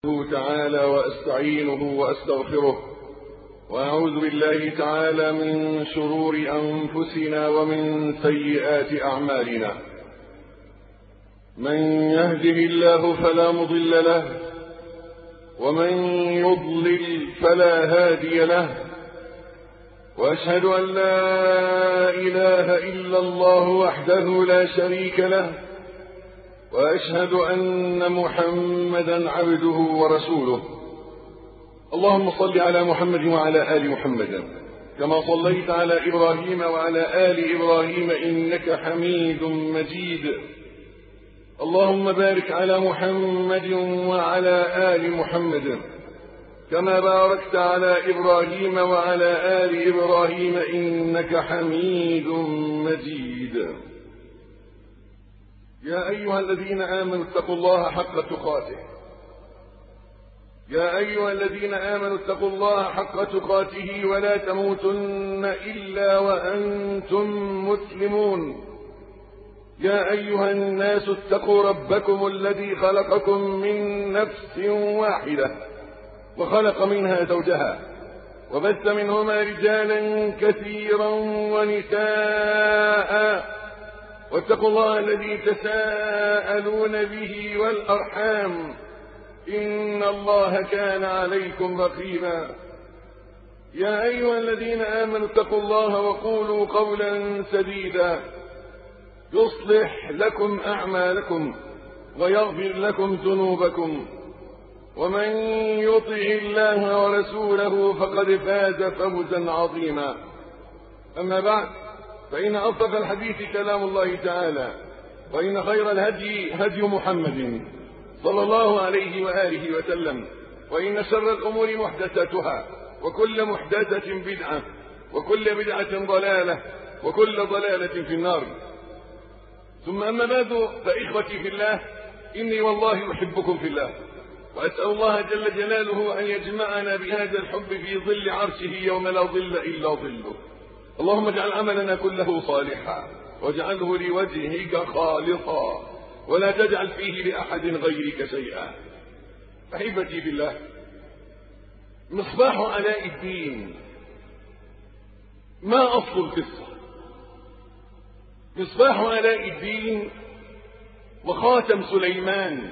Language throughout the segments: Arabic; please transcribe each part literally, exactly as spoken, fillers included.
تعالى وأستعينه وأستغفره وأعوذ بالله تعالى من شرور أنفسنا ومن سيئات أعمالنا. من يهده الله فلا مضل له ومن يضلل فلا هادي له، وأشهد أن لا إله إلا الله وحده لا شريك له، وأشهد أن محمدا عبده ورسوله. اللهم صل على محمد وعلى آل محمد كما صليت على إبراهيم وعلى آل إبراهيم إنك حميد مجيد. اللهم بارك على محمد وعلى آل محمد كما باركت على إبراهيم وعلى آل إبراهيم إنك حميد مجيد. يا أيها الذين آمنوا اتقوا الله حق تقاته يا أيها الذين آمنوا اتقوا الله حق تقاته ولا تموتن إلا وأنتم مسلمون. يا أيها الناس اتقوا ربكم الذي خلقكم من نفس واحدة وخلق منها زوجها وبث منهما رجالا كثيرا ونساء، واتقوا الله الذي تساءلون به والأرحام إن الله كان عليكم رقيبا. يا أيها الذين آمنوا اتقوا الله وقولوا قولا سديدا يصلح لكم أعمالكم ويغفر لكم ذنوبكم، ومن يطع الله ورسوله فقد فاز فوزا عظيما. أما بعد، فإن أصدق الحديث كلام الله تعالى، وإن خير الهدي هدي محمد صلى الله عليه وآله وسلم، وإن شر الأمور محدثاتها، وكل محدثة بدعة، وكل بدعة ضلالة، وكل ضلالة في النار. ثم أما بعد، فإخوتي في الله، إني والله أحبكم في الله، وأسأل الله جل جلاله أن يجمعنا بهذا الحب في ظل عرشه يوم لا ظل إلا ظله. اللهم اجعل عملنا كله صالحا واجعله لوجهك خالصا ولا تجعل فيه لأحد غيرك شيئا. أحبتي بالله، مصباح علاء الدين ما أصل القصة؟ مصباح علاء الدين وخاتم سليمان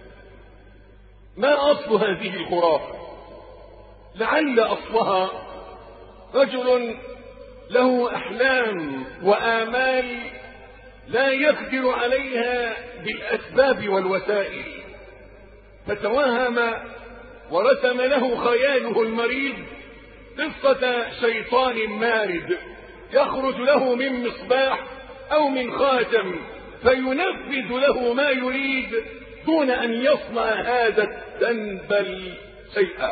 ما أصل هذه الخرافة؟ لعل أصلها رجل له أحلام وآمال لا يقدر عليها بالأسباب والوسائل، فتوهم ورسم له خياله المريض قصة شيطان مارد يخرج له من مصباح أو من خاتم فينفذ له ما يريد دون أن يصنع هذا التنبل شيئا.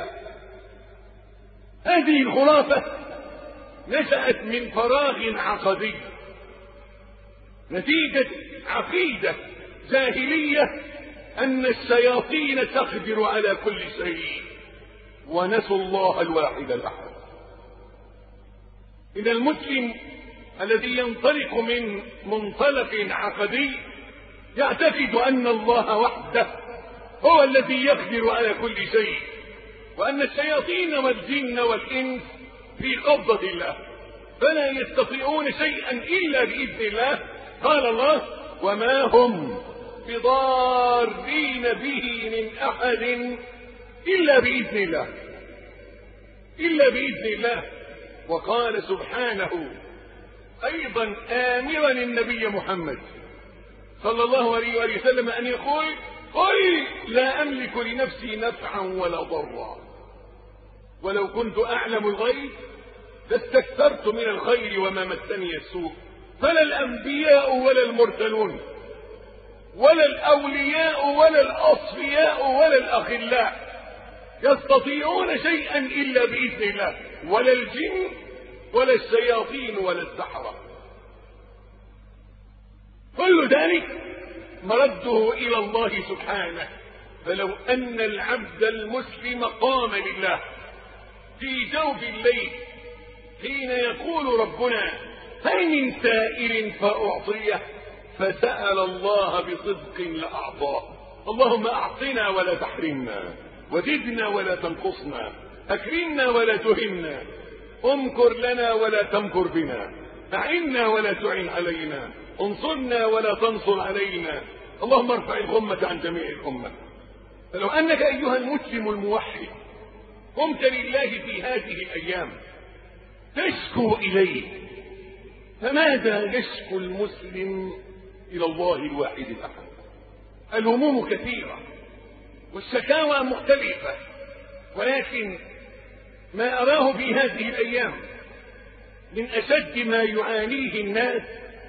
هذه الخرافة نشأت من فراغ عقدي نتيجة عقيدة جاهلية أن الشياطين تقدر على كل شيء، ونسوا الله الواحد الأحد. إن المسلم الذي ينطلق من منطلق عقدي يعتقد أن الله وحده هو الذي يقدر على كل شيء، وأن الشياطين والجن والإنس في قبضة الله فلا يستطيعون شيئا إلا بإذن الله. قال الله: وما هم بضارين به من أحد إلا بإذن الله إلا بإذن الله. وقال سبحانه أيضا آمرا النبي محمد صلى الله عليه وآله وسلم أن يقول: قل لا أملك لنفسي نفعا ولا ضرا، ولو كنت أعلم الغيب لاستكثرت من الخير وما مسني السوء. فلا الأنبياء ولا المرسلون ولا الأولياء ولا الأصفياء ولا الأخلاء يستطيعون شيئا إلا بإذن الله، ولا الجن ولا الشياطين ولا السحرة. كل ذلك مرده إلى الله سبحانه. فلو أن العبد المسلم قام لله في جوف الليل حين يقول ربنا: هل من سائل فأعطيه، فسأل الله بصدق لأعطاه. اللهم أعطنا ولا تحرمنا، وزدنا ولا تنقصنا، أكرمنا ولا تهنا، امكر لنا ولا تمكر بنا، أعنا ولا تعن علينا، انصرنا ولا تنصر علينا. اللهم ارفع الغمة عن جميع الأمة. فلو أنك أيها المسلم الموحد قمت لله في هذه الأيام تشكو إليه، فماذا يشكو المسلم إلى الله الواحد الأحد؟ الهموم كثيرة والشكاوى مختلفة، ولكن ما أراه في هذه الأيام من أشد ما يعانيه الناس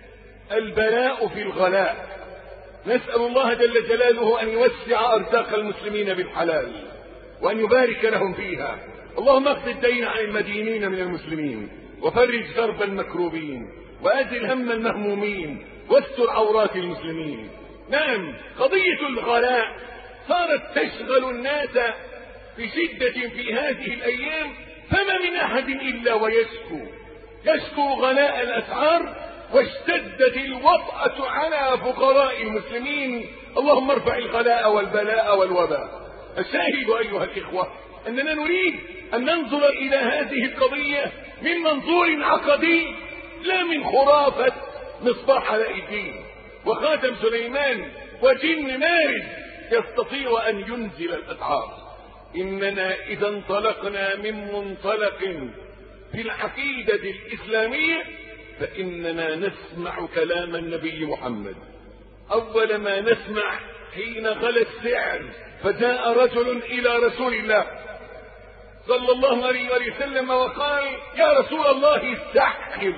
البلاء في الغلاء. نسأل الله جل جلاله أن يوسع أرزاق المسلمين بالحلال وأن يبارك لهم فيها. اللهم اقض الدين عن المدينين من المسلمين، وفرج كرب المكروبين، وأزل هم المهمومين، واستر عورات المسلمين. نعم، قضية الغلاء صارت تشغل الناس في شدة في هذه الأيام، فما من أحد إلا ويشكو يشكو غلاء الأسعار، واشتدت الوطأة على فقراء المسلمين. اللهم ارفع الغلاء والبلاء والوباء. الشاهد أيها الإخوة أننا نريد أن ننظر إلى هذه القضية من منظور عقدي، لا من خرافة مصباح علاء الدين وخاتم سليمان وجن مارد يستطيع أن ينزل الأسعار. إننا إذا انطلقنا من منطلق في العقيدة الإسلامية فإننا نسمع كلام النبي محمد. أول ما نسمع حين غلا السعر فجاء رجل إلى رسول الله صلى الله عليه وسلم وقال: يا رسول الله سحر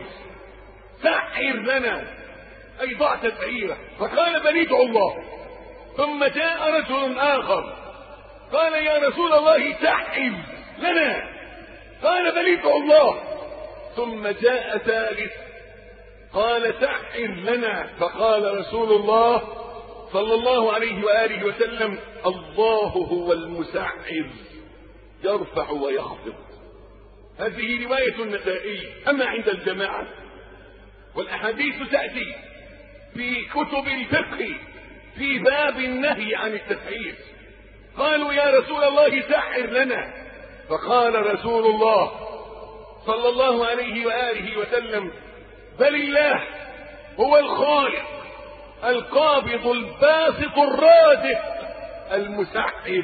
سحر لنا، أي ضع تسعيره. فقال: بل ادعوا الله. ثم جاء رجل آخر قال: يا رسول الله سحر لنا، قال: بل ادعوا الله. ثم جاء ثالث قال: سحر لنا، فقال رسول الله صلى الله عليه وآله وسلم: الله هو المسحر يرفع ويخفض. هذه رواية النسائي. أما عند الجماعة والأحاديث تأتي في كتب الفقه في باب النهي عن التسحير. قالوا: يا رسول الله سحر لنا، فقال رسول الله صلى الله عليه وآله وسلم: بل الله هو الخالق القابض الباسط الرازق المسحر.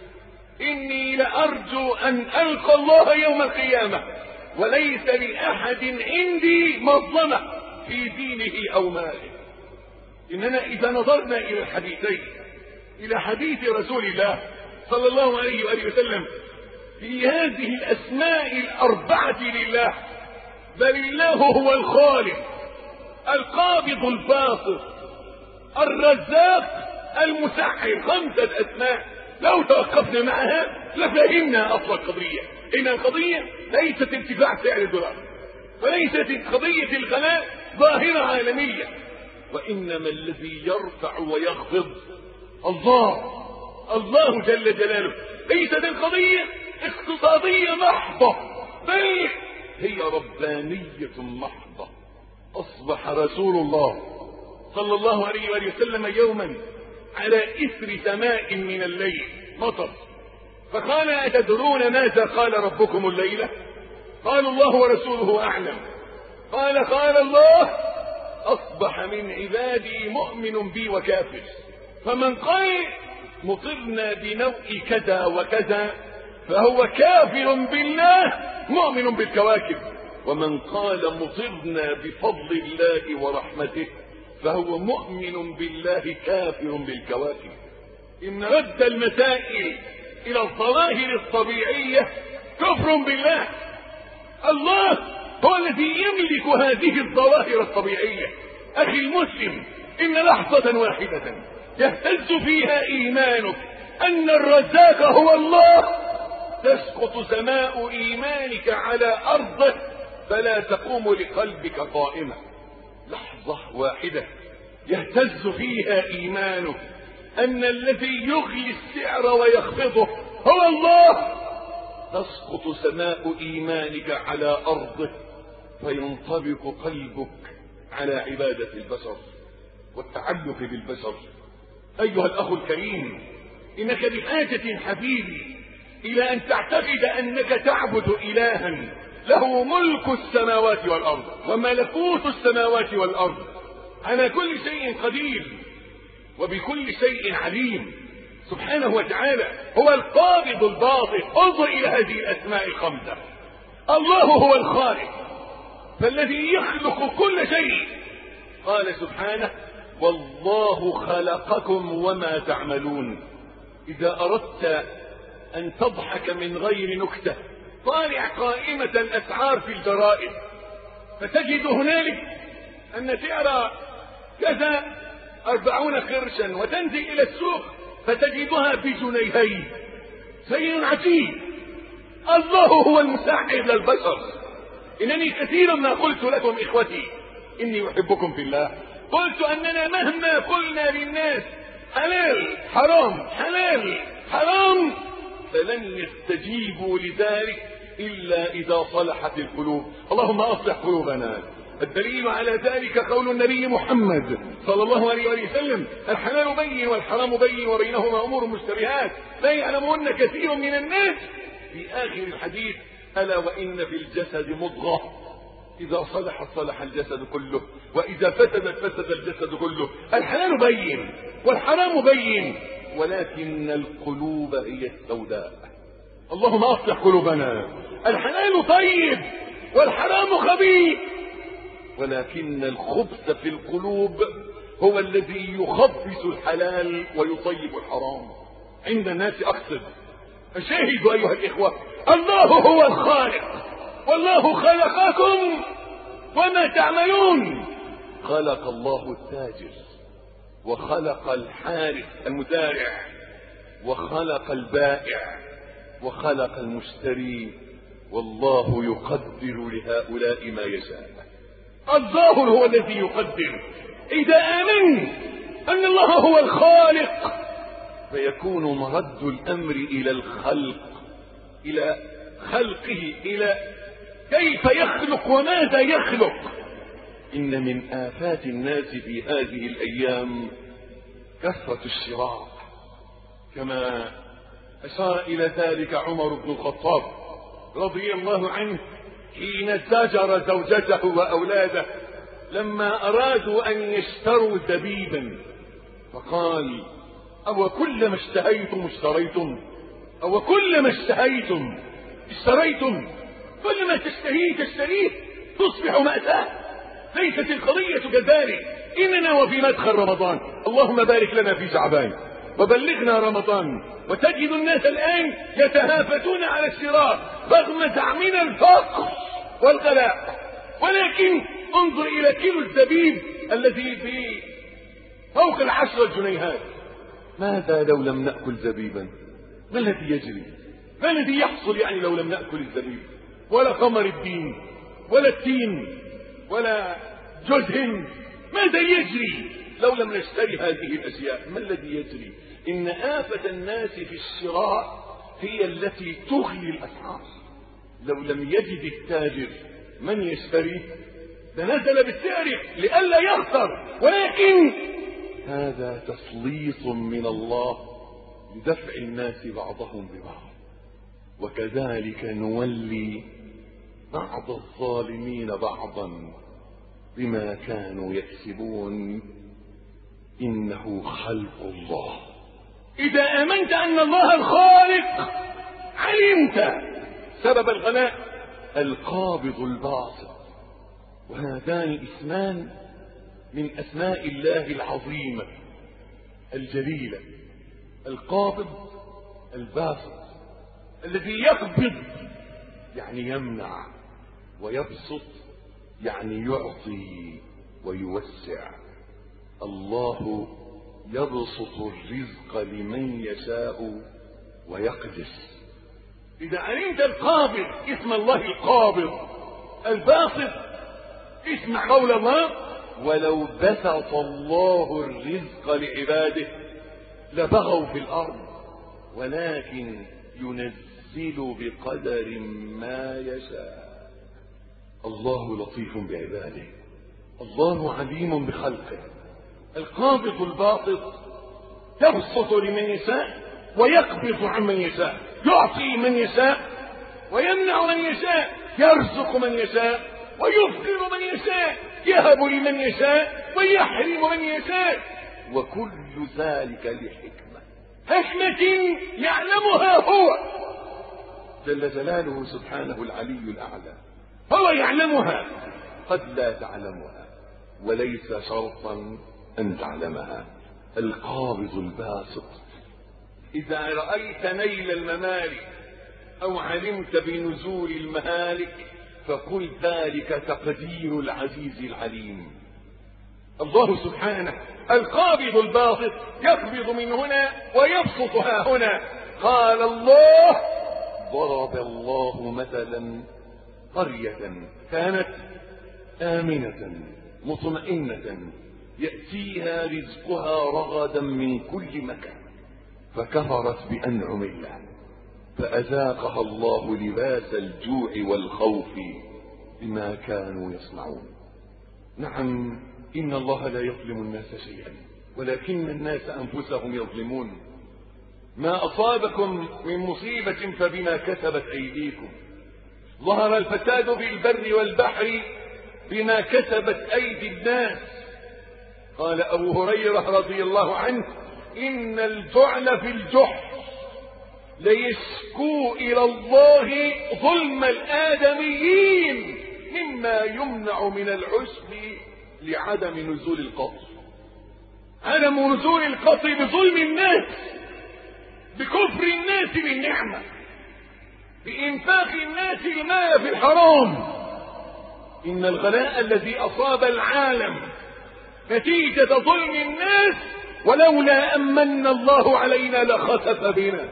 إني لأرجو أن ألقى الله يوم القيامة وليس لأحد عندي مظلمة في دينه أو ماله. إننا إذا نظرنا إلى الحديثين، إلى حديث رسول الله صلى الله عليه وآله وسلم في هذه الأسماء الأربعة لله: بل الله هو الخالق القابض الباسط الرزاق المسحر، خمسة أسماء لو توقفنا معها لفهمنا أصل القضية. إن القضية ليست ارتفاع سعر الدولار، وليست قضية الغلاء ظاهرة عالمية، وإنما الذي يرفع ويخفض الله الله جل جلاله. ليست القضية اقتصادية محضة، بل هي ربانية محضة. أصبح رسول الله صلى الله عليه وآله وسلم يوما على إثر سماء من الليل مطر، فقال: أتدرون ماذا قال ربكم الليلة؟ قالوا: الله ورسوله أعلم. قال: قال الله: أصبح من عبادي مؤمن بي وكافر، فمن قال مطرنا بنوء كذا وكذا فهو كافر بالله مؤمن بالكواكب، ومن قال مطرنا بفضل الله ورحمته فهو مؤمن بالله كافر بالكواكب. إن رد المسائل إلى الظواهر الطبيعية كفر بالله. الله هو الذي يملك هذه الظواهر الطبيعية. أخي المسلم، إن لحظة واحدة يهتز فيها إيمانك أن الرزاق هو الله تسقط سماء إيمانك على أرضه فلا تقوم لقلبك قائمة. لحظة واحدة يهتز فيها إيمانك أن الذي يغلي السعر ويخفضه هو الله تسقط سماء إيمانك على أرضه فينطبق قلبك على عبادة البشر والتعلق بالبشر. أيها الأخ الكريم، إنك بحاجة حبيبي إلى أن تعتقد أنك تعبد إلها له ملك السماوات والأرض وملكوت السماوات والأرض، على كل شيء قدير وبكل شيء عليم سبحانه وتعالى، هو القابض الباسط. انظر إلى هذه الأسماء الخمسة. الله هو الخالق فالذي يخلق كل شيء، قال سبحانه والله خلقكم وما تعملون. إذا أردت أن تضحك من غير نكتة طالع قائمة الأسعار في الجرائد فتجد هنالك أن سعر كذا أربعون قرشا، وتنزل إلى السوق فتجدها بجنيهين. شيء عجيب. الله هو المساعد للبشر. إنني كثيرا ما قلت لكم إخوتي إني أحبكم في الله، قلت أننا مهما قلنا للناس حلال حرام حلال حرام فلن يستجيبوا لذلك إلا إذا صلحت القلوب. اللهم أصلح قلوبنا. الدليل على ذلك قول النبي محمد صلى الله عليه وسلم الحلال بين والحرام بين وبينهما أمور مشتبهات لا يعلمهن كثير من الناس. في آخر الحديث ألا وإن في الجسد مضغة إذا صلحت صلح الجسد كله وإذا فسدت فسد الجسد كله. الحلال بين والحرام بين ولكن القلوب هي السوداء. اللهم أصلح قلوبنا. الحلال طيب والحرام خبيث، ولكن الخبث في القلوب هو الذي يخبث الحلال ويطيب الحرام عند الناس. أقصد فشاهدوا أيها الإخوة، الله هو الخالق والله خلقكم وما تعملون. خلق الله التاجر وخلق الحارث المزارع وخلق البائع وخلق المشتري، والله يقدر لهؤلاء ما يشاء. الله هو الذي يقدر. إذا آمنت أن الله هو الخالق فيكون مرد الأمر إلى الخلق، إلى خلقه، إلى كيف يخلق وماذا يخلق. إن من آفات الناس في هذه الأيام كثرة الشراء، كما أشار إلى ذلك عمر بن الخطاب رضي الله عنه حين زجر زوجته وأولاده لما أرادوا أن يشتروا زبيبا، فقال أو كلما اشتهيتم اشتريتم أو كلما اشتهيتم اشتريتم. كل ما تشتهيه تشتريه تصبح مأساة. ليست القضية كذلك. إننا وفي مدخل رمضان، اللهم بارك لنا في شعبان وبلغنا رمضان، وتجد الناس الآن يتهافتون على الشراء رغم زعمنا الفقر والغلاء. ولكن انظر إلى كيلو الزبيب الذي في فوق العشرة جنيهات. ماذا لو لم نأكل زبيبا؟ ما الذي يجري؟ ما الذي يحصل يعني لو لم نأكل الزبيب ولا قمر الدين ولا التين ولا جوز هند؟ ماذا يجري لو لم نشتري هذه الأشياء؟ ما الذي يجري؟ إن آفة الناس في الشراء هي التي تغلي الأسعار. لو لم يجد التاجر من يشتري لنزل بالسعر لئلا يخسر، ولكن هذا تسليط من الله لدفع الناس بعضهم ببعض. وكذلك نولي بعض الظالمين بعضا بما كانوا يكسبون. إنه خلق الله. إذا آمنت أن الله الخالق علمت سبب الغلاء القابض الباسط، وهذان اسمان من أسماء الله العظيمة الجليلة. القابض الباسط الذي يقبض يعني يمنع، ويبسط يعني يعطي ويوسع. الله يبسط الرزق لمن يشاء ويقدر. إذا علمت القابض اسم الله القابض، الباسط اسمع قول الله ولو بسط الله الرزق لعباده لبغوا في الأرض ولكن ينزل بقدر ما يشاء. الله لطيف بعباده، الله عليم بخلقه. القابض الباسط يبسط لمن يشاء ويقبض عمن يشاء، يعطي من يشاء ويمنع من يشاء، يرزق من يشاء ويفقر من يشاء، يهب لمن يشاء ويحرم من يشاء، وكل ذلك لحكمة، حكمة يعلمها هو جل جلاله سبحانه العلي الأعلى، هو يعلمها، قد لا تعلمها، وليس شرطا أن تعلمها. القابض الباسط، إذا رأيت نيل الممالك أو علمت بنزول المهالك فقل ذلك تقدير العزيز العليم. الله سبحانه القابض الباسط، يقبض من هنا ويبسط ها هنا. قال الله: ضرب الله مثلا قرية كانت آمنة مطمئنة يأتيها رزقها رغدا من كل مكان فكفرت بأنعم الله فأذاقها الله لباس الجوع والخوف بما كانوا يصنعون. نعم، إن الله لا يظلم الناس شيئا ولكن الناس أنفسهم يظلمون. ما أصابكم من مصيبة فبما كسبت أيديكم، ظهر الفساد في البر والبحر بما كسبت أيدي الناس. قال أبو هريرة رضي الله عنه: إن الجعل في الجحر ليشكو إلى الله ظلم الآدميين مما يمنع من العشب لعدم نزول القطر. عدم نزول القطر بظلم الناس، بكفر الناس بالنعمة، بإنفاق الناس المال في الحرام. إن الغلاء الذي أصاب العالم نتيجة ظلم الناس ولولا أن من الله علينا لخسف بنا.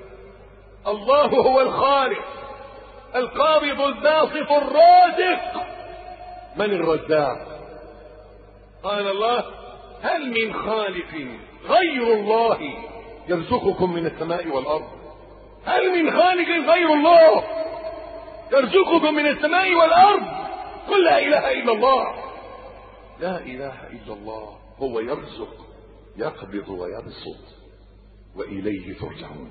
الله هو الخالق القابض الباسط الرازق. من الرزاق؟ قال الله: هل من خالق غير الله يرزقكم من السماء والأرض؟ هل من خالق غير الله يرزقكم من السماء والأرض؟ قل لا إله إلا الله. لا إله إلا الله هو يرزق يقبض ويبسط وإليه ترجعون.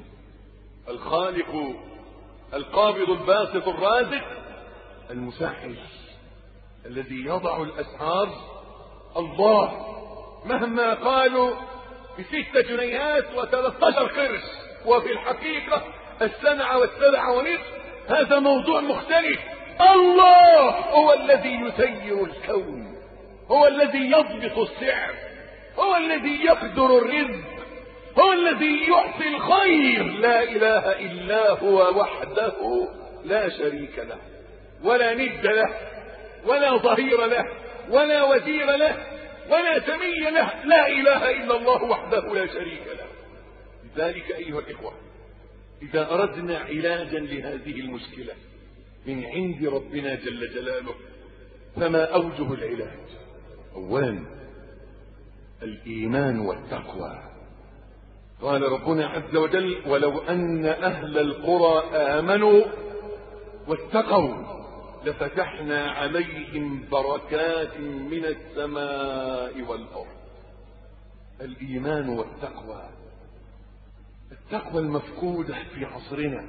الخالق القابض الباسط الرازق المسهل الذي يضع الأسعار. الله مهما قالوا بستة جنيهات وثلاثة عشر قرش وفي الحقيقة السبعة والسبعة ونصف، هذا موضوع مختلف. الله هو الذي يسير الكون، هو الذي يضبط السعر، هو الذي يقدر الرزق، هو الذي يعطي الخير. لا إله إلا هو وحده لا شريك له ولا ند له ولا ظهير له ولا وزير له ولا سمي له. لا إله إلا الله وحده لا شريك له. لذلك أيها الإخوة، إذا أردنا علاجا لهذه المشكلة من عند ربنا جل جلاله فما أوجه العلاج؟ أولا الإيمان والتقوى. قال ربنا عز وجل: ولو أن أهل القرى آمنوا واتقوا لفتحنا عليهم بركات من السماء والأرض. الإيمان والتقوى، التقوى المفقودة في عصرنا،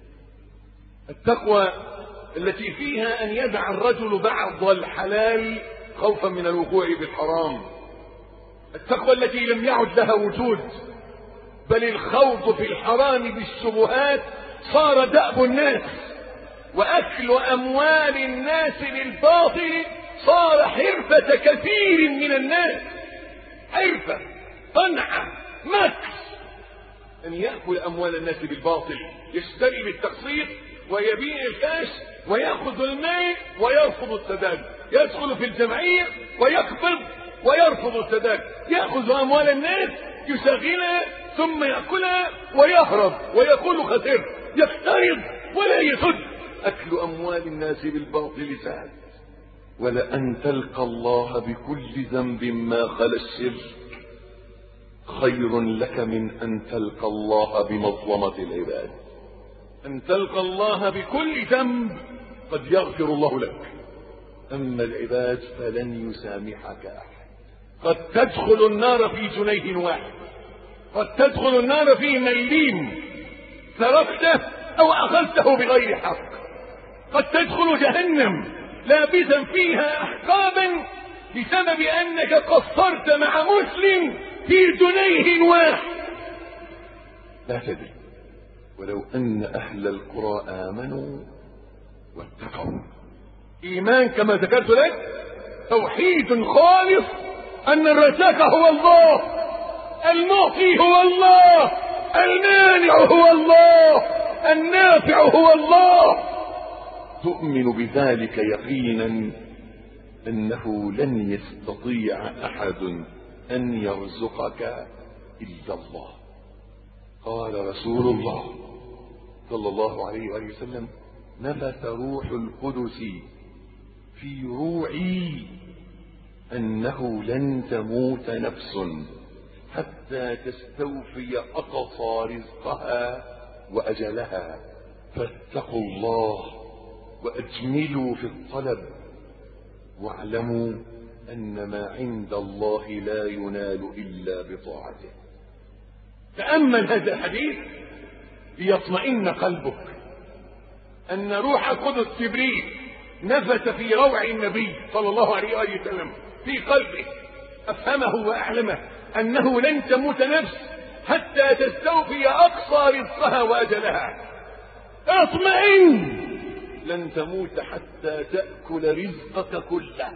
التقوى التي فيها أن يدع الرجل بعض الحلال خوفا من الوقوع بالحرام، التقوى التي لم يعد لها وجود، بل الخوض في الحرام بالشبهات صار دأب الناس، وأكل أموال الناس بالباطل صار حرفة كثير من الناس، حرفة، صنعة، مكس، أن يأكل أموال الناس بالباطل، يشتري بالتقسيط ويبيع الكاش ويأخذ المال ويرفض السداد، يدخل في الجمعية ويقبض ويرفض السداد، يأخذ أموال الناس يشغلها ثم يأكلها ويهرب ويقول خسر، يقترض ولا يسد. أكل أموال الناس بالباطل سهل، ولأن تلقى الله بكل ذنب ما خلا الشرك خير لك من أن تلقى الله بمظلمة العباد. أن تلقى الله بكل ذنب قد يغفر الله لك، أما العباد فلن يسامحك أحد. قد تدخل النار في جنيه واحد، قد تدخل النار في مليم سرقته أو أخذته بغير حق. قد تدخل جهنم لابسا فيها أحقابا بسبب أنك قصرت مع مسلم في جنيه واحد. لا تدري، ولو أن أهل القرى آمنوا واتقوا. إيمان كما ذكرت لك توحيد خالص، أن الرزاق هو الله، المعطي هو الله، المانع هو الله، النافع هو الله. تؤمن بذلك يقينا أنه لن يستطيع أحد أن يرزقك إلا الله. قال رسول الله صلى الله عليه وآله وسلم: نفث روح القدس في روعي أنه لن تموت نفس حتى تستوفي أقصى رزقها وأجلها، فاتقوا الله وأجملوا في الطلب، واعلموا أن ما عند الله لا ينال إلا بطاعته. تأمل هذا الحديث ليطمئن قلبك أن روح القدس جبريل نفث في روع النبي صلى الله عليه وآله وسلم في قلبه، أفهمه وأعلمه أنه لن تموت نفس حتى تستوفي أقصى رزقها وأجلها. اطمئن، لن تموت حتى تأكل رزقك كله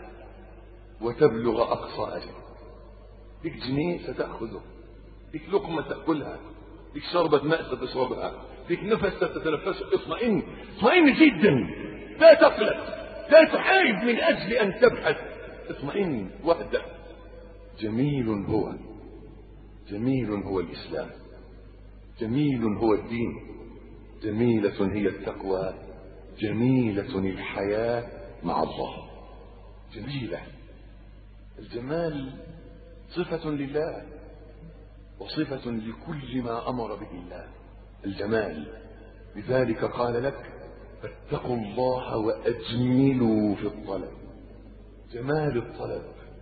وتبلغ أقصى أجل. لك جنيه ستأخذه، لك لقمة تأكلها، لك شربة ماء ستشربها، لك نفس ستتنفسه. اطمئن، اطمئن جدا، لا تقلق، لا تحارب من أجل أن تبحث. اطمئن واهدأ. جميل هو، جميل هو الإسلام، جميل هو الدين، جميلة هي التقوى، جميلة الحياة مع الله. جميلة. الجمال صفة لله وصفة لكل ما أمر به الله، الجمال. لذلك قال لك: فاتقوا الله وأجملوا في الطلب. جمال الطلب،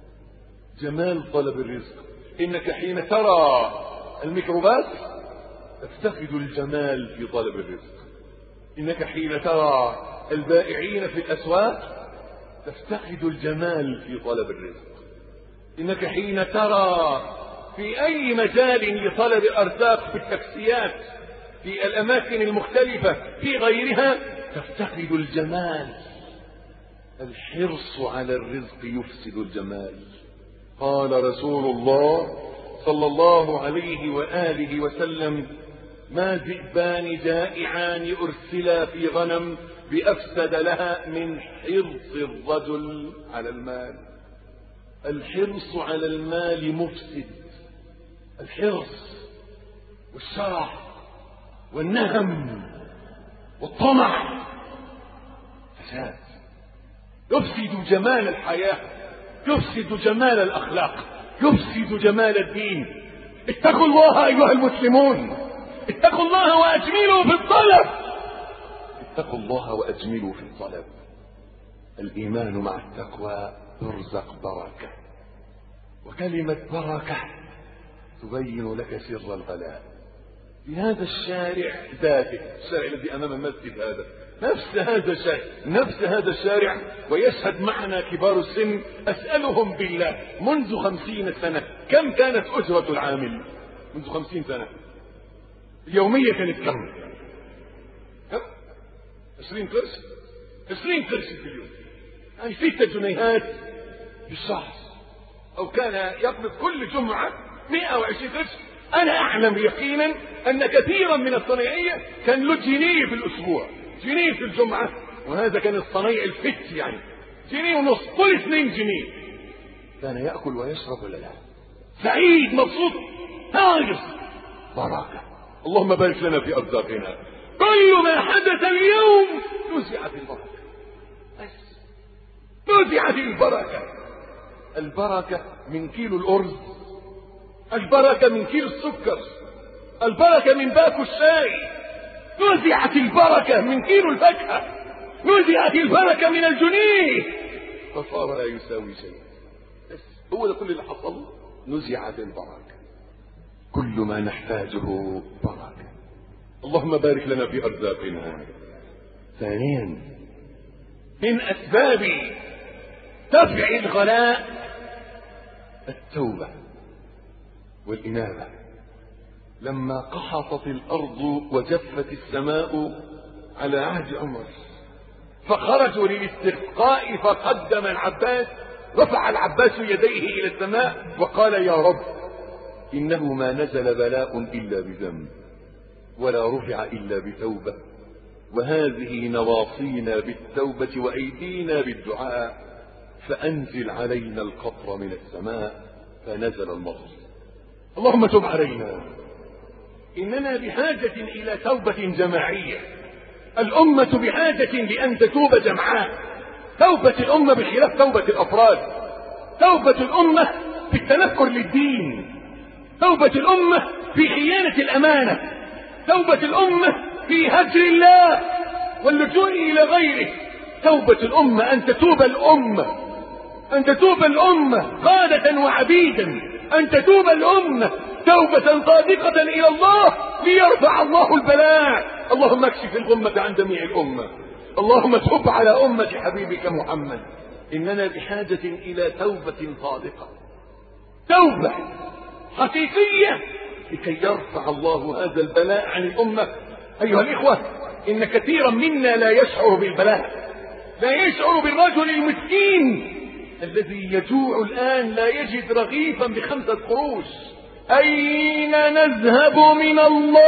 جمال طلب الرزق. إنك حين ترى الميكروباص تفتقد الجمال في طلب الرزق. إنك حين ترى البائعين في الأسواق تفتقد الجمال في طلب الرزق. إنك حين ترى في أي مجال لطلب الأرزاق، في التاكسيات، في الأماكن المختلفة، في غيرها، تفتقد الجمال. الحرص على الرزق يفسد الجمال. قال رسول الله صلى الله عليه وآله وسلم: ما ذئبان جائعان أرسلا في غنم بأفسد لها من حرص الرجل على المال. الحرص على المال مفسد. الحرص والشرع والنهم والطمع فساد، يفسد جمال الحياة، يفسد جمال الأخلاق، يفسد جمال الدين. اتقوا الله أيها المسلمون، اتقوا الله وأجملوا في الطلب. اتقوا الله وأجملوا في الطلب. الإيمان مع التقوى ترزق بركة، وكلمة بركة تبين لك سر الغلاء. في هذا الشارع ذاته، الشارع الذي أمام المسجد هذا، نفس هذا الشارع، نفس هذا الشارع، ويشهد معنا كبار السن. أسألهم بالله، منذ خمسين سنة كم كانت أجرة العامل؟ منذ خمسين سنة اليومية كانت كم؟ كم؟ عشرين قرش؟ عشرين قرش في اليوم، يعني ستة جنيهات في الشهر. أو كان يقبض كل جمعة مئة وعشرين قرش. أنا أعلم يقينا أن كثيرا من الصنايعية كان له جنيه في الأسبوع، جنيه في الجمعة، وهذا كان الصنايع الفت، يعني جنيه ونص، كل اثنين جنيه. كان يأكل ويشرب ولا لا؟ سعيد مبسوط هاجس بركة. اللهم بارك لنا في أرزاقنا. كل ما حدث اليوم نزعت البركة، بس نزعت البركة. البركة من كيلو الأرز، البركة من كيلو السكر، البركة من باكو الشاي. نزعت البركة من كيلو الفاكهة، نزعت البركة من الجنيه، فصار لا يساوي شيء. بس هو ده كل اللي حصل، نزعت البركة. كل ما نحتاجه بركة. اللهم بارك لنا في أرزاقنا. ثانيا من أسباب دفع الغلاء التوبة والإنابة. لما قحطت الأرض وجفت السماء على عهد عمر فخرجوا للاستسقاء فقدم العباس، رفع العباس يديه إلى السماء وقال يا رب إنه ما نزل بلاء إلا بذنب ولا رفع إلا بتوبة، وهذه نواصينا بالتوبة وأيدينا بالدعاء، فأنزل علينا القطر من السماء فنزل المطر. اللهم تب علينا. إننا بحاجة إلى توبة جماعية. الأمة بحاجة لأن تتوب جمعاء. توبة الأمة بخلاف توبة الأفراد. توبة الأمة في التنكر للدين، توبة الأمة في خيانة الأمانة، توبة الأمة في هجر الله واللجوء إلى غيره. توبة الأمة أن تتوب الأمة، أن تتوب الأمة قادة وعبيدا، أن تتوب الأمة توبة صادقة إلى الله ليرفع الله البلاء. اللهم اكشف الغمة عن جميع الأمة. اللهم تب على أمة حبيبك محمد. إننا بحاجة إلى توبة صادقة، توبة حقيقية لكي يرفع الله هذا البلاء عن الأمة. أيها الإخوة، إن كثيرا منا لا يشعر بالبلاء، لا يشعر بالرجل المسكين الذي يجوع الآن لا يجد رغيفا بخمسة قروش. أين نذهب من الله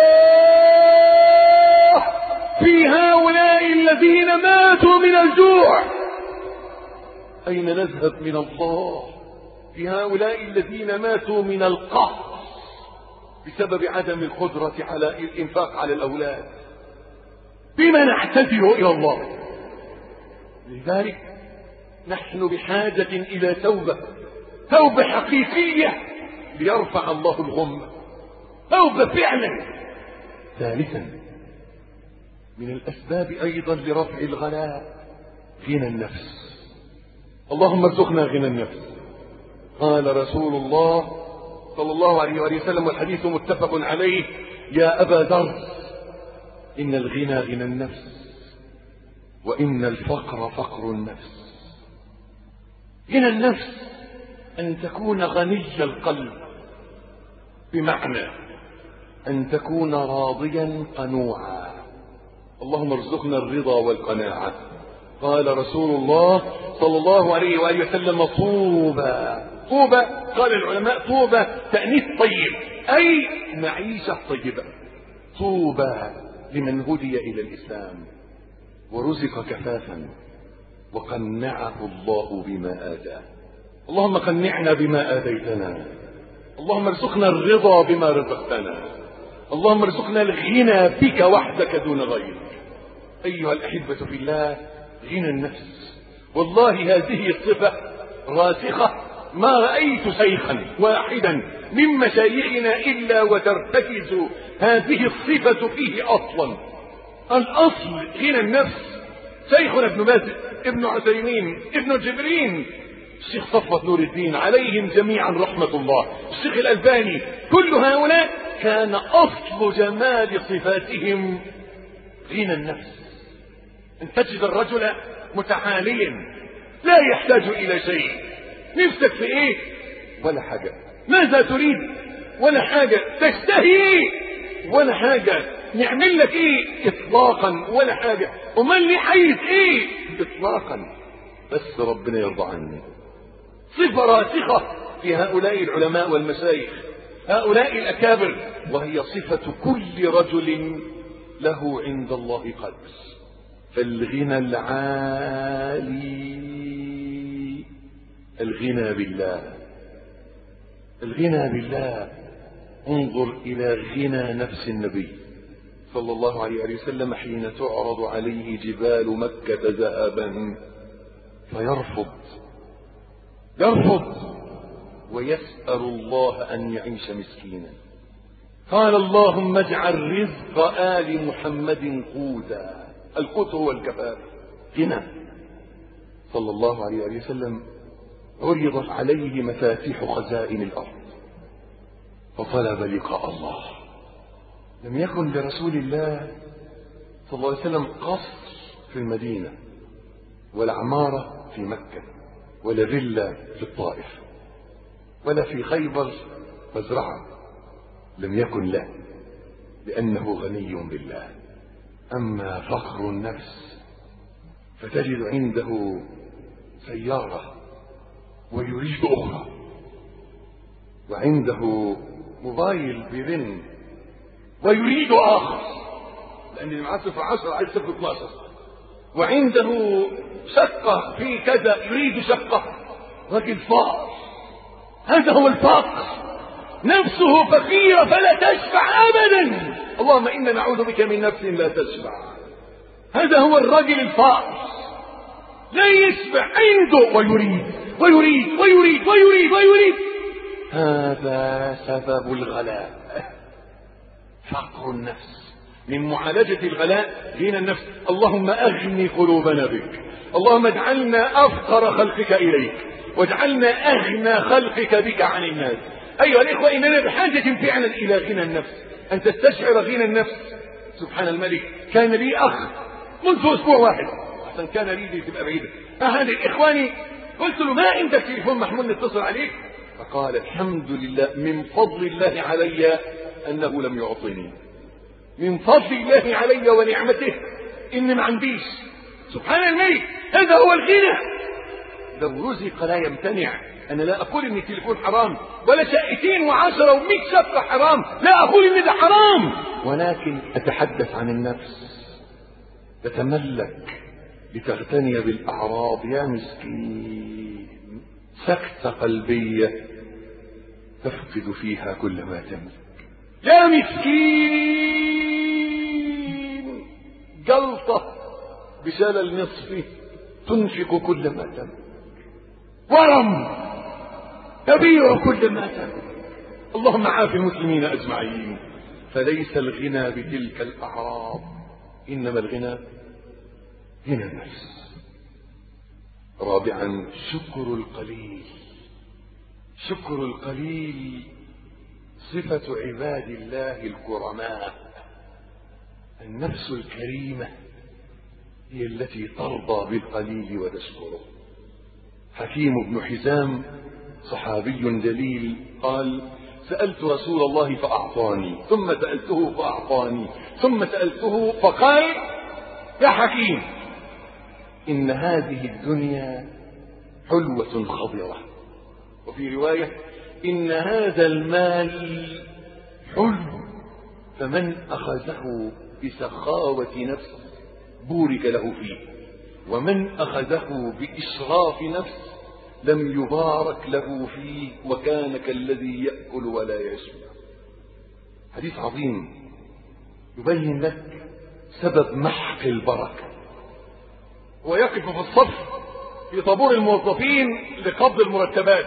في هؤلاء الذين ماتوا من الجوع؟ أين نذهب من الله في هؤلاء الذين ماتوا من القهر بسبب عدم القدرة على الإنفاق على الأولاد؟ بما نعتذر إلى الله؟ لذلك نحن بحاجة إلى توبة، توبة حقيقية ليرفع الله الغمة، توبة فعلا. ثالثا من الأسباب أيضا لرفع الغلاء غنى النفس. اللهم ارزقنا غنى النفس. قال رسول الله صلى الله عليه وآله وسلم والحديث متفق عليه: يا أبا ذر إن الغنى غنى النفس وإن الفقر فقر النفس. غنى النفس أن تكون غني القلب، بمعنى أن تكون راضيا قنوعا. اللهم ارزقنا الرضا والقناعة. قال رسول الله صلى الله عليه وآله وسلم: طوبى طوبى قال العلماء طوبى تأنيث طيب، أي معيشة طيبة. طوبى لمن هدي إلى الإسلام ورزق كفافا وقنعه الله بما آتاه. اللهم قنعنا بما آتيتنا. اللهم ارزقنا الرضا بما رزقتنا. اللهم ارزقنا الغنى بك وحدك دون غيرك. أيها الأحبة في الله، غنى النفس، والله هذه الصفة راسخة. ما رأيت شيخا واحدا من مشايخنا إلا وترتكز هذه الصفة فيه أصلا. الأصل غنى النفس. شيخنا ابن باز، ابن عثيمين، ابن جبرين، الشيخ صفوة نور الدين، عليهم جميعا رحمة الله، الشيخ الألباني، كل هؤلاء كان أصل جمال صفاتهم غنى النفس. أن تجد الرجل متعاليا لا يحتاج إلى شيء. نفسك في إيه؟ ولا حاجة. ماذا تريد؟ ولا حاجة. تشتهي إيه؟ ولا حاجة. نعمل لك إيه؟ إطلاقا ولا حاجة. ومن لي حيث إيه؟ إطلاقا. بس ربنا يرضى عني. صفة راسخة في هؤلاء العلماء والمشايخ، هؤلاء الأكابر، وهي صفة كل رجل له عند الله قدر. فالغنى العالي الغنى بالله، الغنى بالله. انظر إلى غنى نفس النبي صلى الله عليه وسلم حين تعرض عليه جبال مكة ذهبا فيرفض يرفض ويسأل الله أن يعيش مسكينا. قال: اللهم اجعل رزق آل محمد قوتا. القوت هو الكفاف. غنى. صلى الله عليه وسلم عرضت عليه مفاتيح خزائن الأرض فطلب لقاء الله. لم يكن لرسول الله صلى الله عليه وسلم قصر في المدينة، ولا عمارة في مكة، ولا فيلا في الطائف، ولا في خيبر مزرعة. لم يكن له، لأنه غني بالله. أما فقر النفس فتجد عنده سيارة ويريد أخرى، وعنده موبايل برن ويريد آخر، لأن اللي معاه صفر عشر عايز صفر اثناشر، وعنده شقة في كذا يريد شقة. راجل فقر، هذا هو الفقر، نفسه فقيرة فلا تشبع أبدا. اللهم إنا نعوذ بك من نفس لا تشبع. هذا هو الرجل الفقر، لا يشبع، عنده ويريد ويريد ويريد ويريد ويريد. هذا سبب الغلاء، فقر النفس. من معالجة الغلاء غنى النفس. اللهم أغني قلوبنا بك، اللهم اجعلنا أفقر خلقك إليك، واجعلنا أغنى خلقك بك عن الناس. أيها الإخوة، إننا بحاجة فعلا إلى غنى النفس، أن تستشعر غنى النفس. سبحان الملك، كان لي أخ منذ أسبوع واحد، أحسن كان لي دي تبقى بعيدة، أحد إخواني قلت له: ما عندك تليفون محمول نتصل عليك؟ فقال: الحمد لله، من فضل الله علي أنه لم يعطني، من فضل الله علي ونعمته إن ما عنديش. سبحان الملك، هذا هو الغنى. لو رزق لا يمتنع. أنا لا أقول إن التليفون حرام، ولا شقتين وعشرة ومئة شقة حرام، لا أقول إن ده حرام، ولكن أتحدث عن النفس. تتملك لتغتني بالأعراض. يا مسكين، سكتة قلبية تفقد فيها كل ما تملك. يا مسكين، جلطة بشلل نصفي تنفق كل ما تملك. ورم تبيع كل ما تملك. اللهم عاف المسلمين أجمعين. فليس الغنى بتلك الأعراض، إنما الغنى غنى النفس. رابعا، شكر القليل. شكر القليل صفة عباد الله الكرماء. النفس الكريمة هي التي ترضى بالقليل وتشكره. حكيم بن حزام صحابي جليل قال: سألت رسول الله فأعطاني، ثم سألته فأعطاني، ثم سألته فقال: يا حكيم، إن هذه الدنيا حلوة خضرة. وفي رواية: إن هذا المال حلو، فمن أخذه بسخاوة نفس بورك له فيه، ومن أخذه بإشراف نفس لم يبارك له فيه، وكان كالذي يأكل ولا يشبع. حديث عظيم يبين لك سبب محق البركة. ويقف في الصف في طابور الموظفين لقبض المرتبات،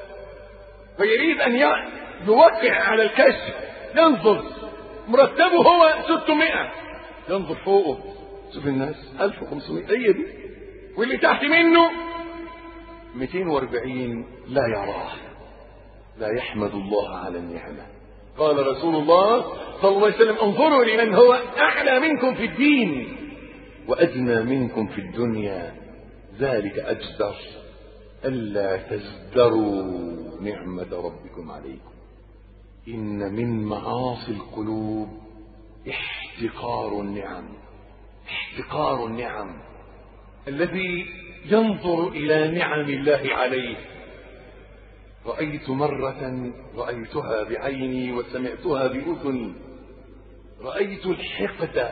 فيريد أن يوقع على الكشف، ينظر مرتبه هو ستمائة، ينظر فوقه شوف الناس ألف وخمسمائة، هي دي، واللي تحت منه مئتين وأربعين، لا يراه، لا يحمد الله على النعمة. قال رسول الله صلى الله عليه وسلم: انظروا لمن هو أعلى منكم في الدين وأدنى منكم في الدنيا، ذلك أجدر ألا تزدروا نعمة ربكم عليكم. إن من معاصي القلوب احتقار النعم. احتقار النعم، الذي ينظر إلى نعم الله عليه. رأيت مرة، رأيتها بعيني وسمعتها بأذني، رأيت الحقد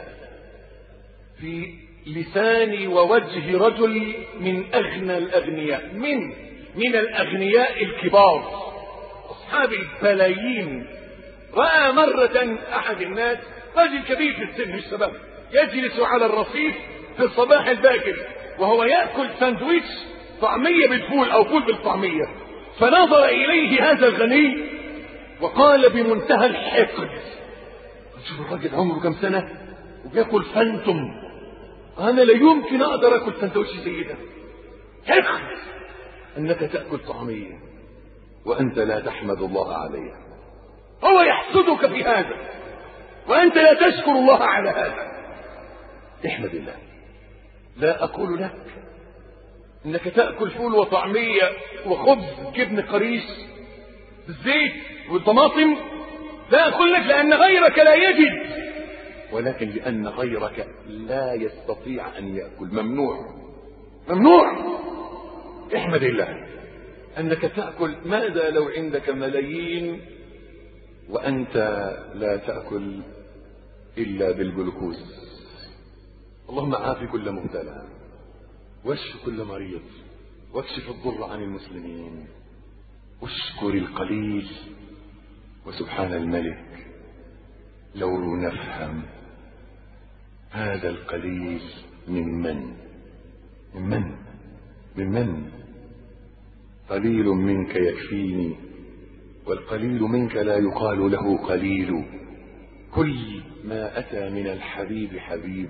في لسان ووجه رجل من أغنى الأغنياء، من من الأغنياء الكبار أصحاب البلايين. رأى مرة أحد الناس، رجل كبير في السن الشباب، يجلس على الرصيف في الصباح الباكر وهو يأكل ساندويتش طعمية بالفول أو فول بالطعمية، فنظر إليه هذا الغني وقال بمنتهى الحقد: شوف الراجل عمره كم سنة وبيأكل فانتم، أنا لا يمكن أقدر أكل ساندويتش زي ده. حقد أنك تأكل طعمية وأنت لا تحمد الله عليها. هو يحسدك في هذا وأنت لا تشكر الله على هذا. احمد الله. لا أقول لك إنك تأكل فول وطعمية وخبز جبن قريش بالزيت والطماطم، لا أقول لك لأن غيرك لا يجد، ولكن لأن غيرك لا يستطيع أن يأكل. ممنوع ممنوع. احمد الله أنك تأكل. ماذا لو عندك ملايين وأنت لا تأكل إلا بالجلوكوز؟ اللهم عاف كل مبتلى واشف كل مريض واكشف الضر عن المسلمين واشكر القليل. وسبحان الملك لو نفهم هذا القليل من من من من من من قليل منك يكفيني والقليل منك لا يقال له قليل. كل ما أتى من الحبيب حبيب.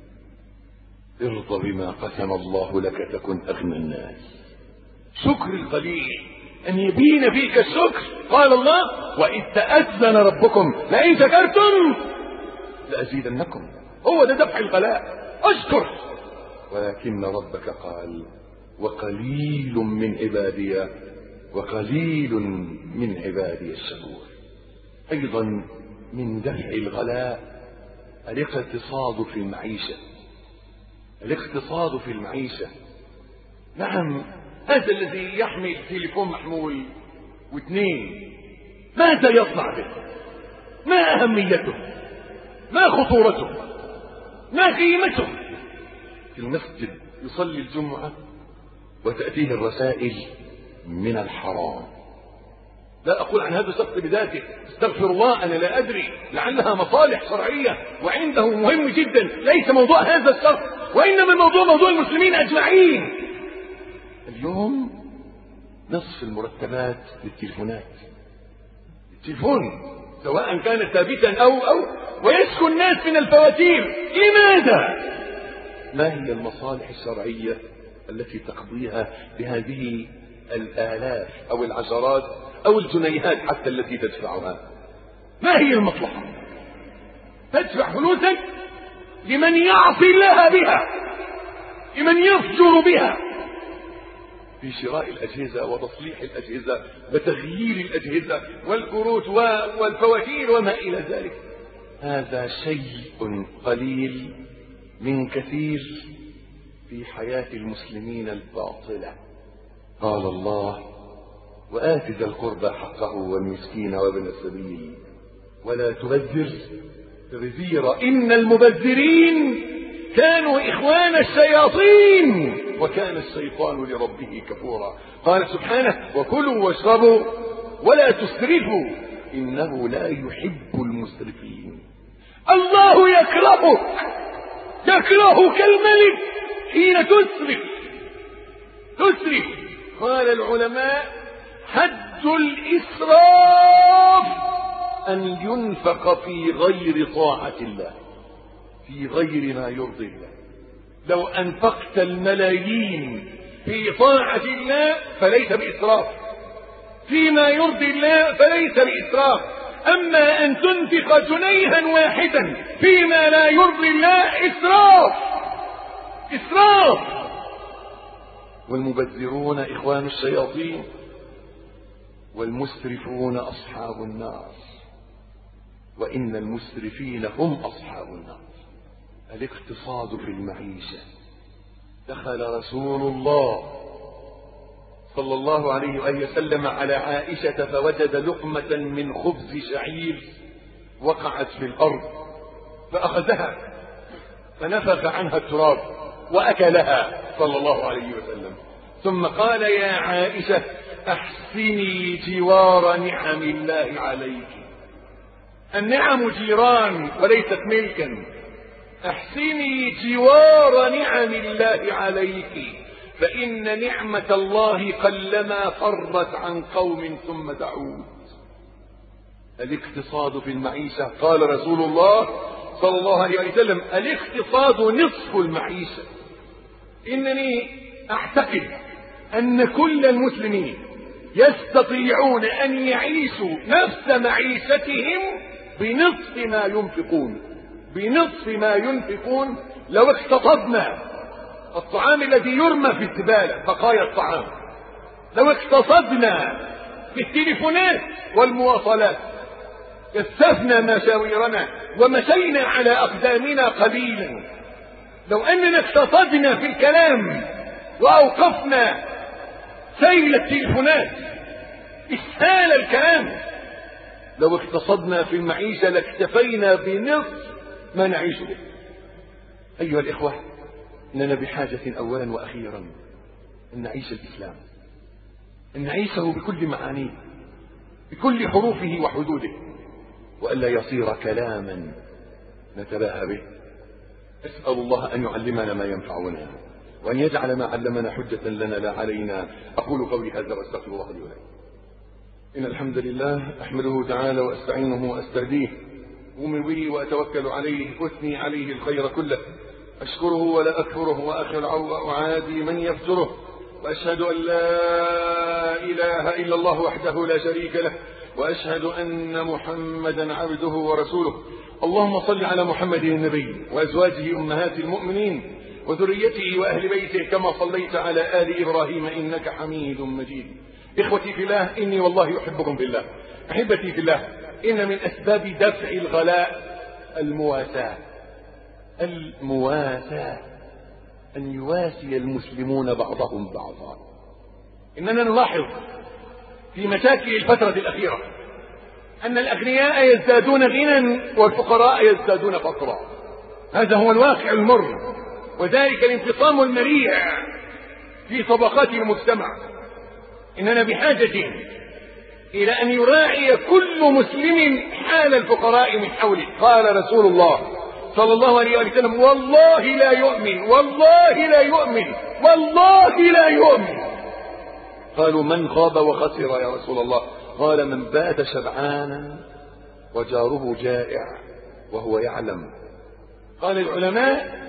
ارض بما قسم الله لك تكن أغنى الناس. شكر القليل أن يبين فيك الشكر. قال الله وإذ تأذن ربكم لئن شكرتم لأزيدنكم. هو ده دفع الغلاء. أشكر. ولكن ربك قال وقليل من عبادي وقليل من عبادي الشكور. أيضا من دفع الغلاء الاقتصاد في المعيشة. الاقتصاد في المعيشة. نعم، هذا الذي يحمل تليفون محمول واثنين ماذا يصنع به؟ ما أهميته؟ ما خطورته؟ ما قيمته؟ في المسجد يصلي الجمعة وتأتيه الرسائل من الحرام. لا أقول عن هذا الشخص بذاته، استغفر الله، أنا لا أدري، لعلها مصالح شرعية وعنده مهم جدا. ليس موضوع هذا الشخص، وإنما الموضوع موضوع المسلمين أجمعين. اليوم نصف المرتبات للتليفونات. التليفون سواء كان ثابتا أو أو ويشكو الناس من الفواتير. لماذا؟ ما هي المصالح الشرعية التي تقضيها بهذه الآلاف أو العشرات أو الجنيهات حتى التي تدفعها؟ ما هي المصلحة؟ تدفع فلوسك لمن يعصي الله بها، لمن يفجر بها في شراء الأجهزة وتصليح الأجهزة وتغيير الأجهزة والكروت والفواتير وما إلى ذلك. هذا شيء قليل من كثير في حياة المسلمين الباطلة. قال الله وآت ذا القربى حقه والمسكين وابن السبيل ولا تبذر تبذيرا إن المبذرين كانوا إخوان الشياطين وكان الشيطان لربه كفورا. قال سبحانه وكلوا واشربوا ولا تسرفوا إنه لا يحب المسرفين. الله يكرهك، يكرهك الملك حين تسرف. تسرف قال العلماء حد الإسراف أن ينفق في غير طاعة الله، في غير ما يرضي الله. لو أنفقت الملايين في طاعة الله فليس بإسراف، فيما يرضي الله فليس بإسراف. أما أن تنفق جنيها واحدا فيما لا يرضي الله إسراف. إسراف. والمبذرون إخوان الشياطين والمسرفون أصحاب النار وإن المسرفين هم أصحاب النار. الاقتصاد في المعيشة. دخل رسول الله صلى الله عليه وآله وسلم على عائشة فوجد لقمة من خبز شعير وقعت في الأرض فأخذها فنفخ عنها التراب وأكلها صلى الله عليه وسلم. ثم قال يا عائشة أحسني جوار نعم الله عليك. النعم جيران وليست ملكا. أحسني جوار نعم الله عليك فإن نعمة الله قلما فرت عن قوم ثم تعود. الاقتصاد في المعيشة. قال رسول الله صلى الله عليه وسلم الاقتصاد نصف المعيشة. إنني أعتقد أن كل المسلمين يستطيعون أن يعيشوا نفس معيشتهم بنصف ما ينفقون، بنصف ما ينفقون. لو اقتصدنا الطعام الذي يرمى في الزبالة بقايا الطعام، لو اقتصدنا في التليفونات والمواصلات، كثفنا مشاويرنا ومشينا على أقدامنا قليلا، لو أننا اقتصدنا في الكلام وأوقفنا سيل التليفونات إسهال الكلام، لو اقتصدنا في المعيشة لاكتفينا بنصف ما نعيش به. أيها الإخوة، إننا بحاجة أولا وأخيرا أن نعيش الإسلام، أن نعيشه بكل معانيه، بكل حروفه وحدوده، وألا يصير كلاما نتباهى به. أسأل الله أن يعلمنا ما ينفعنا، وأن يجعل ما علمنا حجة لنا لا علينا. أقول قولي هذا وأستغفر الله لي ولكم. إن الحمد لله أحمده تعالى وأستعينه وأستهديه، أؤمن به وأتوكل عليه، أثني عليه الخير كله، أشكره ولا أكفره، وأخلع وأعادي من يفجره، وأشهد أن لا إله إلا الله وحده لا شريك له، وأشهد أن محمدا عبده ورسوله. اللهم صل على محمد النبي وأزواجه أمهات المؤمنين وذريته وأهل بيته كما صليت على آل إبراهيم إنك حميد مجيد. إخوتي في الله، إني والله أحبكم في الله. أحبتي في الله، إن من أسباب دفع الغلاء المواساة، المواساة أن يواسي المسلمون بعضهم بعضا. إننا نلاحظ في مشاكل الفترة الأخيرة أن الأغنياء يزدادون غنى والفقراء يزدادون فقرا. هذا هو الواقع المر، وذلك الانفصام المريع في طبقات المجتمع. إننا بحاجة إلى أن يراعي كل مسلم حال الفقراء من حوله. قال رسول الله صلى الله عليه وسلم: والله لا يؤمن، والله لا يؤمن، والله لا يؤمن. قالوا: من خاب وخسر يا رسول الله؟ قال: من بات شبعانا وجاره جائع وهو يعلم. قال العلماء: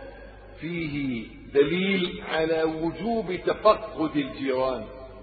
فيه دليل على وجوب تفقد الجيران،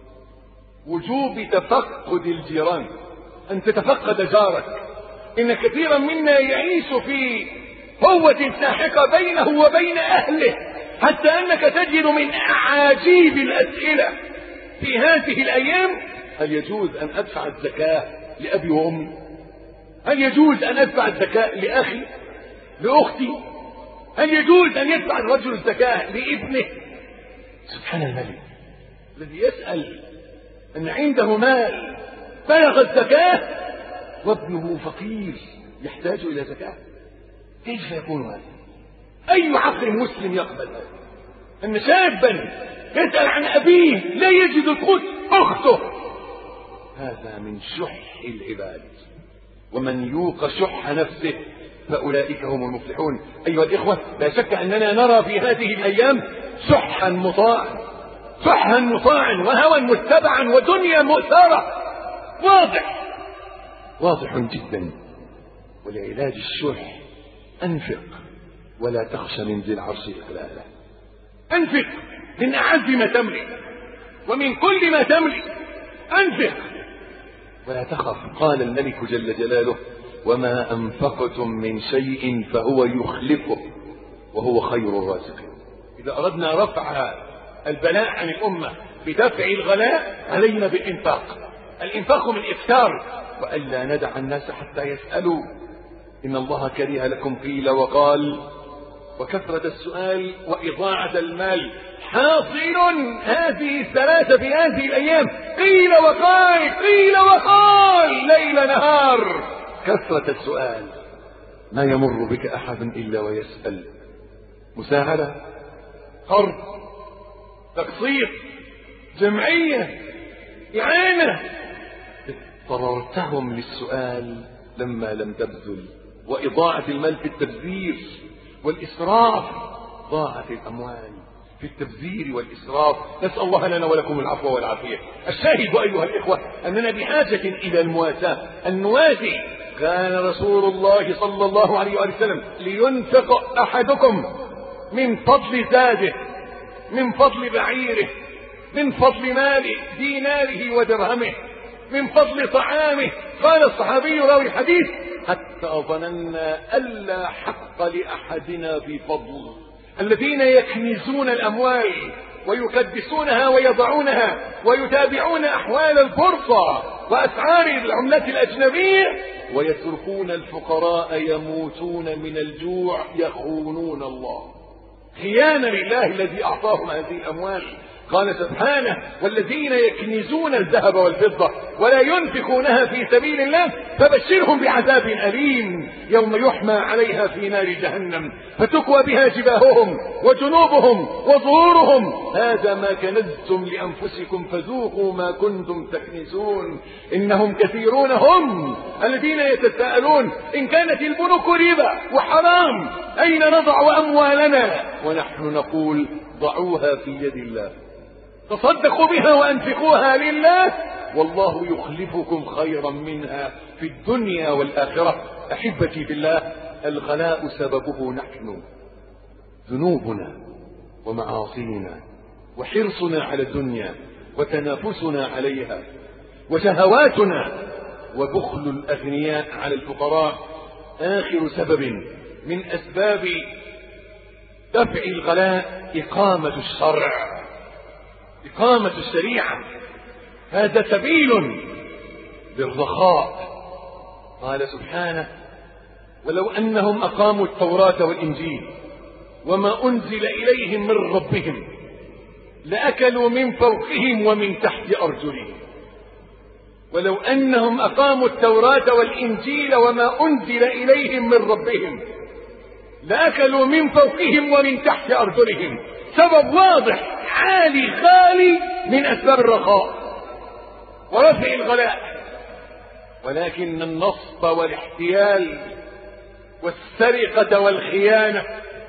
وجوب تفقد الجيران، أن تتفقد جارك. إن كثيرا منا يعيش في هوة ساحقة بينه وبين أهله، حتى أنك تجد من أعاجيب الأسئلة في هذه الأيام: هل يجوز أن أدفع الزكاة لأبي وأمي؟ هل يجوز أن أدفع الزكاة لأخي لأختي؟ هل يجوز أن يدفع الرجل الزكاة لابنه؟ سبحان الملك الذي يسأل أن عنده مال بلغ الزكاة وابنه فقير يحتاج إلى زكاة. كيف يكون هذا؟ أي عقل مسلم يقبل هذا؟ أن شابا يسأل عن أبيه لا يجد القوت أخته. هذا من شح العباد، ومن يوق شح نفسه فأولئك هم المفلحون. أيها الإخوة، لا شك أننا نرى في هذه الأيام شحا مطاعا، شحا مطاعا وهوى متبعا ودنيا مؤثرة، واضح واضح جدا. ولعلاج الشح أنفق ولا تخش من ذي العرش إقلالا. أنفق من أعز ما تملك ومن كل ما تملك، أنفق ولا تخف. قال الملك جل جلاله: وما أنفقتم من شيء فهو يخلفه وهو خير الرازقين. إذا أردنا رفع البلاء عن الأمة بدفع الغلاء علينا بالإنفاق. الإنفاق من إكثار، وألا ندع الناس حتى يسألوا. إن الله كره لكم قيل وقال، وكثرة السؤال وإضاعة المال. حاصل هذه الثلاثة في هذه الأيام: قيل وقال، قيل وقال، ليل نهار. كثرة السؤال، ما يمر بك أحد إلا ويسأل. مساعدة، قرض، تقسيط، جمعية، إعانة. اضطررتهم للسؤال لما لم تبذل. وإضاعة المال في التبذير والإسراف، ضاعت الأموال في التبذير والإسراف. نسأل الله لنا ولكم العفو والعافية. الشاهد أيها الإخوة أننا بحاجة إلى المواساة، أن نواسي. كان رسول الله صلى الله عليه وسلم لينفق أحدكم من فضل زاده، من فضل بعيره، من فضل ماله ديناره ودرهمه، من فضل طعامه. قال الصحابي راوي الحديث: حتى ظننا ألا حق لأحدنا في فضل. الذين يكنزون الأموال ويكدسونها ويضعونها ويتابعون أحوال البورصة وأسعار العملات الأجنبية ويتركون الفقراء يموتون من الجوع، يخونون الله، خيانة لله الذي أعطاهم هذه الأموال. قال سبحانه: والذين يكنزون الذهب والفضة ولا ينفقونها في سبيل الله فبشرهم بعذاب أليم يوم يحمى عليها في نار جهنم فتكوى بها جباههم وجنوبهم وظهورهم هذا ما كنزتم لأنفسكم فذوقوا ما كنتم تكنزون. إنهم كثيرون هم الذين يتساءلون: إن كانت البنوك ربا وحرام أين نضع أموالنا؟ ونحن نقول: ضعوها في يد الله، تصدقوا بها وأنفقوها لله والله يخلفكم خيرا منها في الدنيا والآخرة. أحبتي بالله، الغلاء سببه نحن، ذنوبنا ومعاصينا وحرصنا على الدنيا وتنافسنا عليها وشهواتنا وبخل الأغنياء على الفقراء آخر سبب من أسباب دفع الغلاء إقامة الشرع، إقامة الشريعة. هذا سبيل للرخاء. قال سبحانه: ولو أنهم أقاموا التوراة والإنجيل وما أنزل إليهم من ربهم لأكلوا من فوقهم ومن تحت أرجلهم. ولو أنهم أقاموا التوراة والإنجيل وما أنزل إليهم من ربهم لأكلوا من فوقهم ومن تحت أرجلهم. سبب واضح عالي خالي من أسباب الرخاء ورفع الغلاء. ولكن النصب والاحتيال والسرقة والخيانة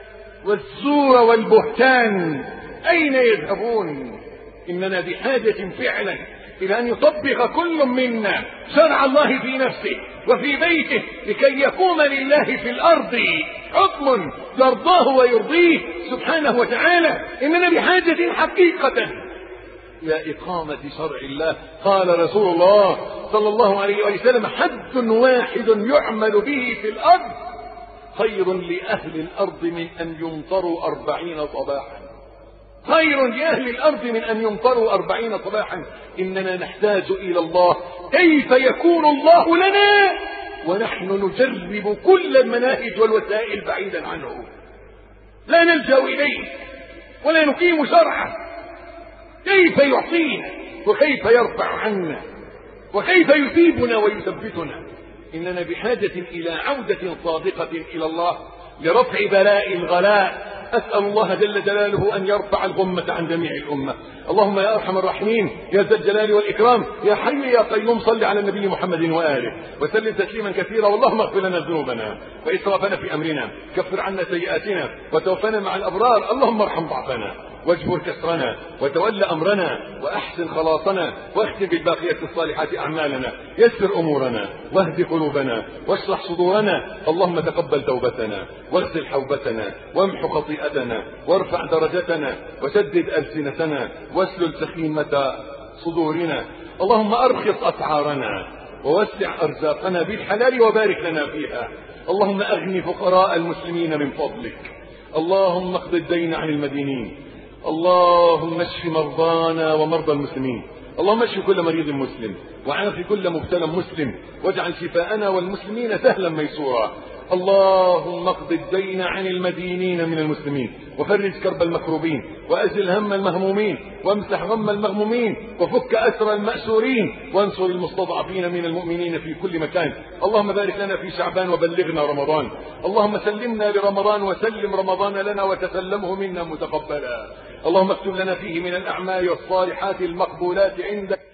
والزور والبهتان أين يذهبون؟ إننا بحاجة فعلا إلى أن يطبق كل منا شرع الله في نفسه وفي بيته لكي يقوم لله في الأرض حكم يرضاه ويرضيه سبحانه وتعالى. إننا بحاجة حقيقة إلى إقامة شرع الله. قال رسول الله صلى الله عليه وسلم: حد واحد يعمل به في الأرض خير لأهل الأرض من أن يمطروا أربعين صباحا. خير لأهل الأرض من أن يمطروا أربعين صباحا. إننا نحتاج إلى الله. كيف يكون الله لنا ونحن نجرب كل المناهج والوسائل بعيدا عنه، لا نلجأ إليه ولا نقيم شرعه؟ كيف يعطينا وكيف يرفع عنا وكيف يثيبنا ويثبتنا؟ إننا بحاجة إلى عودة صادقة إلى الله لرفع بلاء الغلاء. أسأل الله جل جلاله أن يرفع الغمة عن جميع الأمة. اللهم يا أرحم الراحمين يا ذا الجلال والإكرام يا حي يا قيوم صل على النبي محمد وآله وسلم تسليما كثيرا. اللهم اغفر لنا ذنوبنا وإسرافنا في أمرنا، كفر عنا سيئاتنا وتوفنا مع الأبرار. اللهم ارحم ضعفنا واجبر كسرنا وتولى أمرنا وأحسن خلاصنا واختم بالباقية الصالحات أعمالنا. يسر أمورنا واهد قلوبنا واشرح صدورنا. اللهم تقبل توبتنا واغسل حوبتنا وامح خطيئتنا وارفع درجتنا وسدد ألسنتنا واسلل سخيمة صدورنا. اللهم أرخص أسعارنا ووسع أرزاقنا بالحلال وبارك لنا فيها. اللهم أغني فقراء المسلمين من فضلك. اللهم اقض الدين عن المدينين. اللهم اشف مرضانا ومرضى المسلمين. اللهم اشف كل مريض مسلم وعاف كل مبتلى مسلم واجعل شفاءنا والمسلمين سهلا ميسورا. اللهم اقض الدين عن المدينين من المسلمين وفرج كرب المكروبين وأزل هم المهمومين وامسح غم المغمومين وفك أسر المأسورين وانصر المستضعفين من المؤمنين في كل مكان. اللهم بارك لنا في شعبان وبلغنا رمضان. اللهم سلمنا لرمضان وسلم رمضان لنا وتسلمه منا متقبلا. اللهم اكتب لنا فيه من الأعمال والصالحات المقبولات عندك